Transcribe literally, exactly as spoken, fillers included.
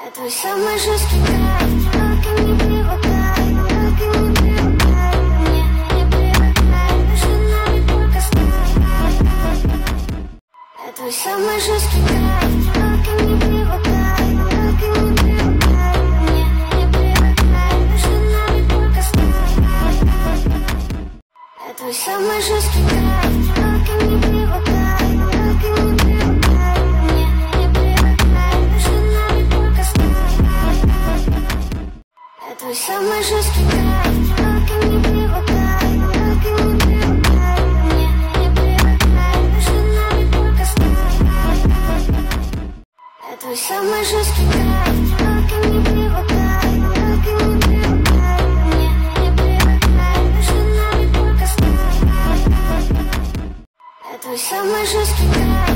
Твой самый жесткий кайф, только не привыкай, только не привыкай, мне не привыкай, между нами только скайп. Твой самый жесткий кайф, только не привыкай, только не привыкай, мне не привыкай, между нами только скайп. Твой самый жесткий кайф, только не привыкай, только не привыкай, мне не привыкай, между нами только скайп. Твой самый жесткий кайф, только не привыкай, только не привыкай, мне не привыкай, между нами только скайп. Твой самый жесткий кайф, только не привыкай, только не привыкай, мне не привыкай, между нами только скайп. Твой самый жесткий кайф.